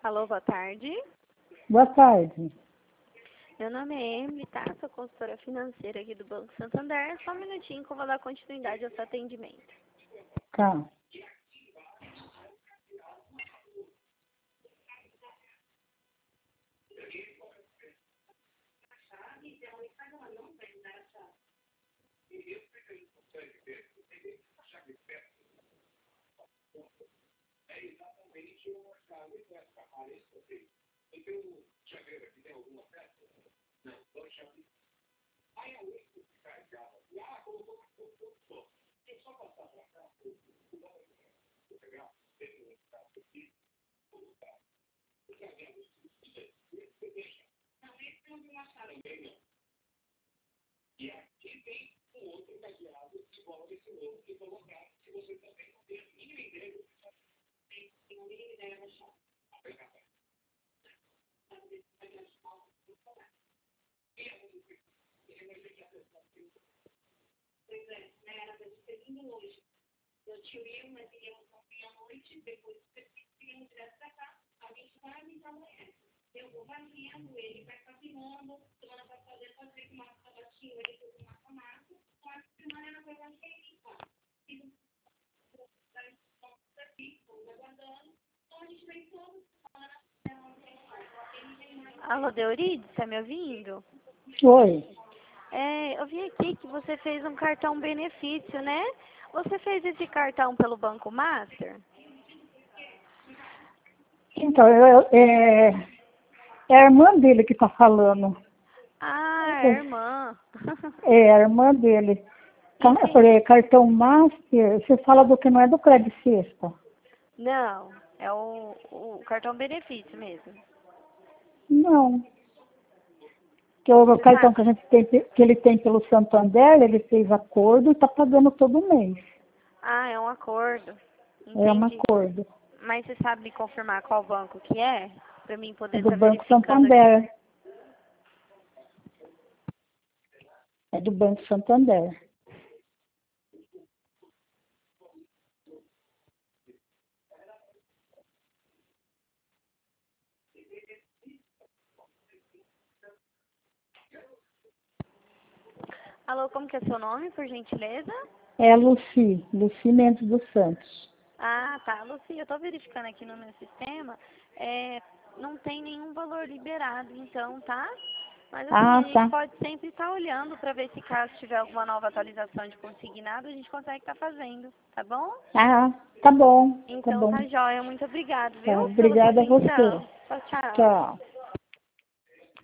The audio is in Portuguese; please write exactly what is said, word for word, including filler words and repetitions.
Alô, boa tarde. Boa tarde. Meu nome é Emily, tá? Sou consultora financeira aqui do Banco Santander. Só um minutinho que eu vou dar continuidade ao seu atendimento. Tá. Alô, Deurides, tá me ouvindo? Oi. É, eu vi aqui que você fez um cartão benefício, né? Você fez esse cartão pelo Banco Master? Então, eu, é, é a irmã dele que está falando. Ah, é, irmã. É a irmã dele. Ca- Eu Entendi. falei, cartão Master, você fala do que não é do Credit Sexta? Não, é o, o cartão benefício mesmo. Não. Que o Você cartão sabe? que, a gente tem, que ele tem pelo Santander, ele fez acordo e está pagando todo mês. Ah, é um acordo. É um Entendi. acordo. Mas você sabe me confirmar qual banco que é? Pra mim É poder do estar Banco verificando aqui. Santander. É do Banco Santander. Alô, como que é seu nome, por gentileza? É a Luci, Luci Mendes dos Santos. Ah, tá. Lucia, eu tô verificando aqui no meu sistema. É, não tem nenhum valor liberado, então, tá? Mas assim, a Ah, gente tá. pode sempre estar olhando para ver se caso tiver alguma nova atualização de consignado, a gente consegue estar fazendo, tá bom? Ah, tá bom, tá Então bom. tá jóia. Muito obrigada, Tá, viu? Pela sua obrigada a você. atenção. Tchau, tchau. Tchau.